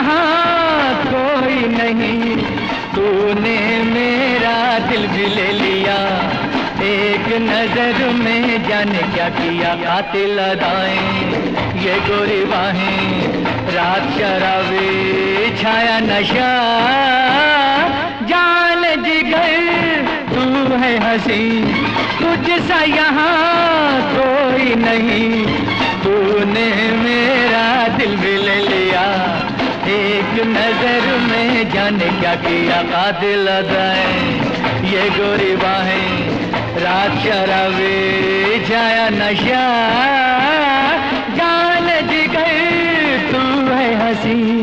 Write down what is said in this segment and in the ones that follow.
यहाँ कोई नहीं, तूने मेरा दिल भी ले लिया। एक नजर में जाने क्या किया, कातिल अदाएं ये गोरी बाहें, रात शराबी छाया नशा, जान जिगर तू है हंसी, तुझसा यहाँ कोई नहीं, तूने मेरा दिल भी ले लिया। एक नजर में जाने क्या किया, कातिल अदाएं ये गोरी बाहें, रात शराबी छाया नशा, जान जिगर तू है हंसी।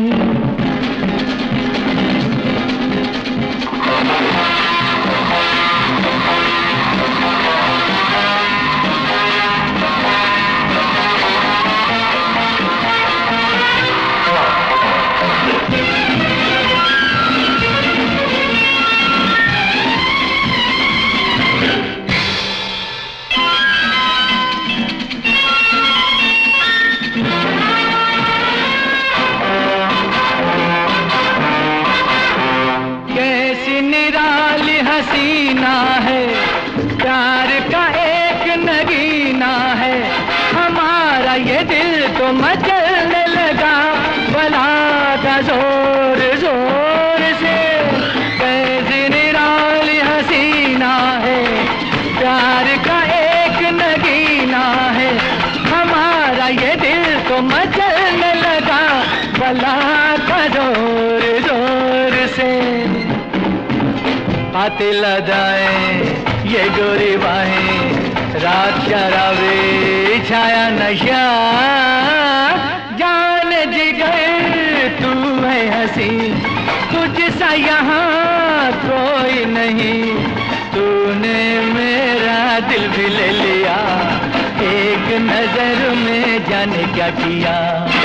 हसीना है, प्यार का एक नगीना है, हमारा ये दिल तो मचलने लगा बला का जोर जोर से। कैसी निराली हसीना है, प्यार का एक नगीना है, हमारा ये दिल तो मचलने लगा बला का जोर जोर से। कातिल अदाएं ये गोरी बाहें, रात शराबी छाया नशा, जान जिगर तू है हंसी, तुझसा यहाँ कोई नहीं, तूने मेरा दिल भी ले लिया। एक नजर में जाने क्या किया।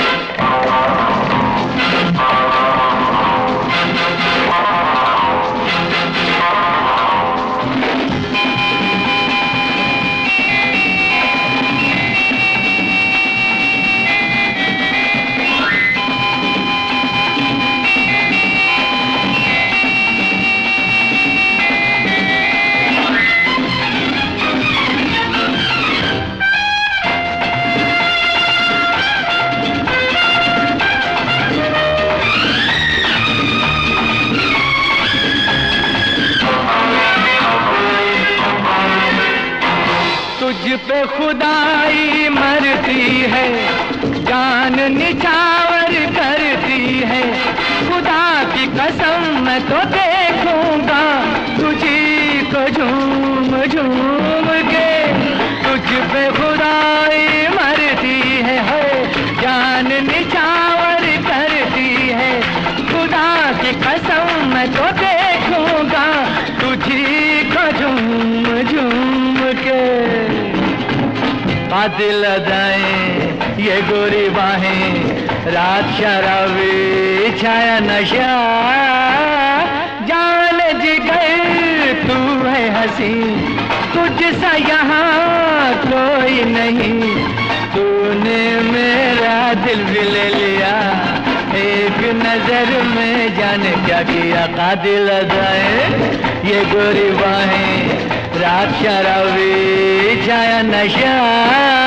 तुझ पे खुदाई मरती है, जान निछावर करती है, खुदा की कसम मैं तो देखूंगा तुझी को झूम झूम के। तुझ पे खुदाई मरती है, जान निछावर करती है, खुदा की कसम मैं तो देखूंगा तुझी को झूम झूम के। कातिल अदाएं ये गोरी बाहें, रात शराबी छाया नशा, जान जिगर तू है हंसी, तुझसा यहाँ कोई नहीं, तूने मेरा दिल भी ले लिया। एक नजर में जाने क्या किया, कातिल अदाएं ये गोरी बाहें, रात शराबी छाया नशा।